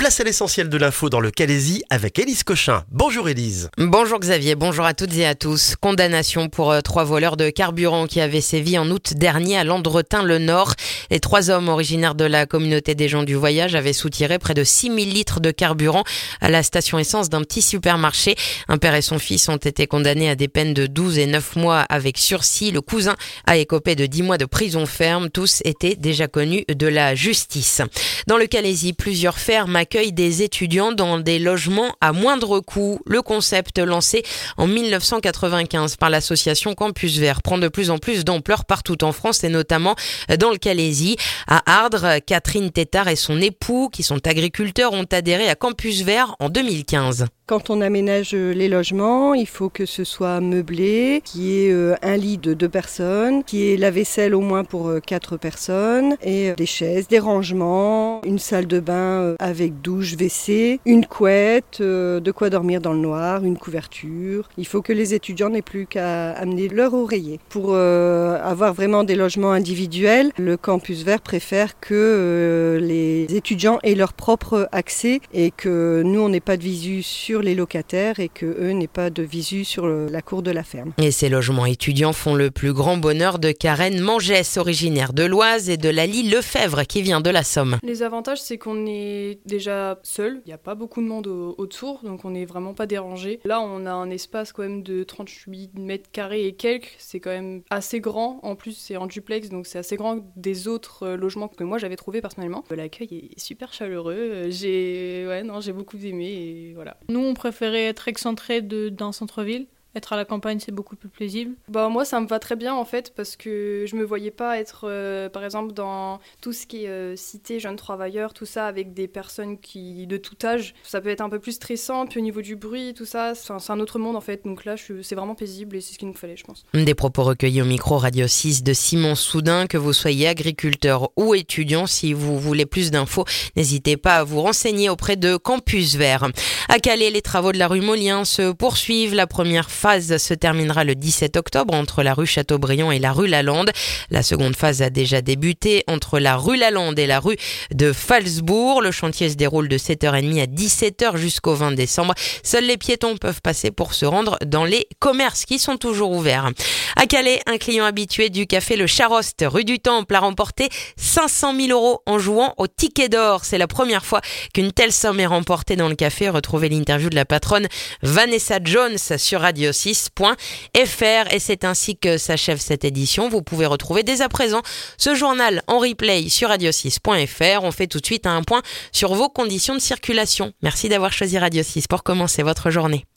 Place à l'essentiel de l'info dans le Calaisis avec Élise Cochin. Bonjour Élise. Bonjour Xavier, bonjour à toutes et à tous. Condamnation pour 3 voleurs de carburant qui avaient sévi en août dernier à Landretin-le-Nord. Les 3 hommes originaires de la communauté des gens du voyage avaient soutiré près de 6000 litres de carburant à la station essence d'un petit supermarché. Un père et son fils ont été condamnés à des peines de 12 et 9 mois avec sursis. Le cousin a écopé de 10 mois de prison ferme. Tous étaient déjà connus de la justice. Dans le Calaisis, plusieurs fermes accueillent des étudiants dans des logements à moindre coût. Le concept lancé en 1995 par l'association Campus Vert prend de plus en plus d'ampleur partout en France et notamment dans le Calaisis. À Ardres, Catherine Tétard et son époux, qui sont agriculteurs, ont adhéré à Campus Vert en 2015. Quand on aménage les logements, il faut que ce soit meublé, qu'il y ait un lit de 2 personnes, qu'il y ait la vaisselle au moins pour 4 personnes, et des chaises, des rangements, une salle de bain avec douche, WC, une couette, de quoi dormir dans le noir, une couverture. Il faut que les étudiants n'aient plus qu'à amener leur oreiller. Pour avoir vraiment des logements individuels, le Campus Vert préfère que les étudiants aient leur propre accès et que nous, on n'ait pas de visu sur les locataires et qu'eux n'aient pas de visu sur la cour de la ferme. Et ces logements étudiants font le plus grand bonheur de Karen Mangès, originaire de l'Oise, et de Lali Lefebvre, qui vient de la Somme. Les avantages, c'est qu'on est déjà seul, il n'y a pas beaucoup de monde autour, donc on n'est vraiment pas dérangé. Là, on a un espace quand même de 38 mètres carrés et quelques, c'est quand même assez grand. En plus, c'est en duplex, donc c'est assez grand des autres logements que moi j'avais trouvé personnellement. L'accueil est super chaleureux, j'ai beaucoup aimé et voilà. Nous, on préférait être excentré d'un centre-ville. Être à la campagne, c'est beaucoup plus paisible. Moi, ça me va très bien en fait parce que je me voyais pas être, par exemple, dans tout ce qui est cité, jeunes travailleurs, tout ça, avec des personnes de tout âge. Ça peut être un peu plus stressant, puis au niveau du bruit, tout ça, c'est un autre monde en fait. Donc là, c'est vraiment paisible et c'est ce qu'il nous fallait, je pense. Des propos recueillis au micro Radio 6 de Simon Soudin. Que vous soyez agriculteur ou étudiant, si vous voulez plus d'infos, n'hésitez pas à vous renseigner auprès de Campus Vert. À Calais, les travaux de la rue Molien se poursuivent. La première phase se terminera le 17 octobre entre la rue Chateaubriand et la rue Lalande. La seconde phase a déjà débuté entre la rue Lalande et la rue de Falsbourg. Le chantier se déroule de 7h30 à 17h jusqu'au 20 décembre. Seuls les piétons peuvent passer pour se rendre dans les commerces qui sont toujours ouverts. À Calais, un client habitué du café Le Charost, rue du Temple, a remporté 500 000 € en jouant au ticket d'or. C'est la première fois qu'une telle somme est remportée dans le café. Retrouvez l'interview de la patronne Vanessa Jones sur radio6.fr et c'est ainsi que s'achève cette édition. Vous pouvez retrouver dès à présent ce journal en replay sur radio6.fr. On fait tout de suite un point sur vos conditions de circulation. Merci d'avoir choisi Radio 6 pour commencer votre journée.